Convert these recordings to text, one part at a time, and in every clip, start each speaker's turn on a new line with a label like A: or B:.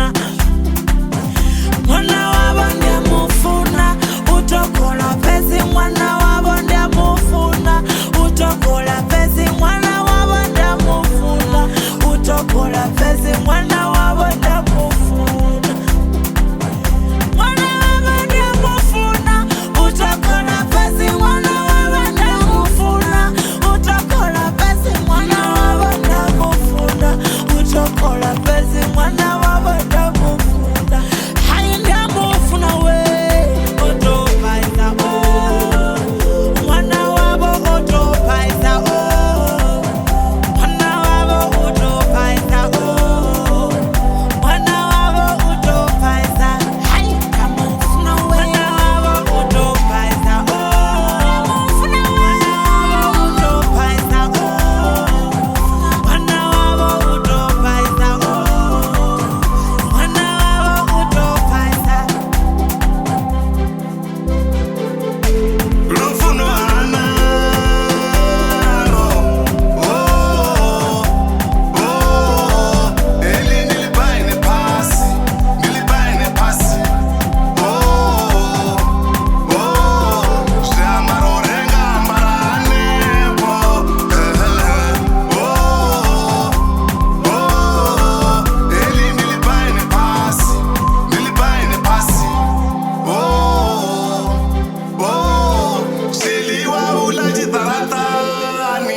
A: mwana wabo ndiyamufuna utokola pesi mwana wabo ndiyamufuna utokola pesi mwana wabo ndiyamufuna utokola pesi mwana wabo ndiyamufuna mwana wabo ndiyamufuna utokola pesi mwana wabo ndiyamufuna utokola pesi mwana wabo ndiyamufuna utokola pesi mwana wabo ndiyamufuna hayi ndiyamufuna we otopaisa mwana wabo otopaisa mwana wabo otopaisa mwana wabo otopaisa hayi ndiyamufuna we mwana wabo otopaisa ndiyamufuna we otopaisa mwana wabo otopaisa mwana wabo otopaisa
B: Lufuno analo, eli nilibaine pasi, Shamarorenga mbaranebo, eli nilibaine pasi, Shiliwa ulaji taratani,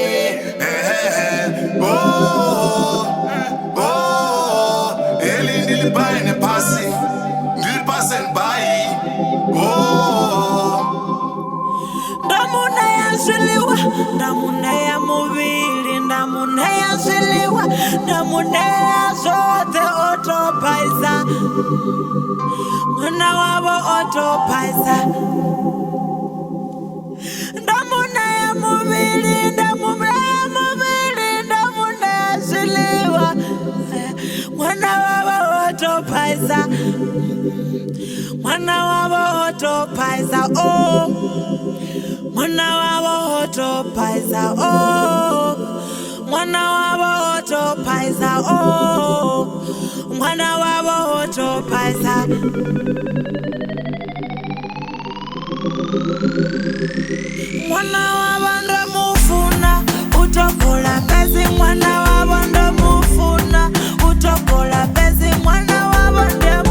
B: eli nilibaine pasi, nbai,
A: ndamuna yazwiliwa ndamuna ya muvili ndamuna yazwiliwa ndamuna ya zote otopaisa mwana wabo otopaisa ndamuna ya muvili ndamuna yazwiliwa mwana wabo otopaisa mwana wabo otopaisa mwana wabo otopaisa mwana wabo otopaisa mwana wabo otopaisa mwana wabo ndamufuna utokola pesi mwana wabo ndamufuna utokola pesi mwana wabo ndamufuna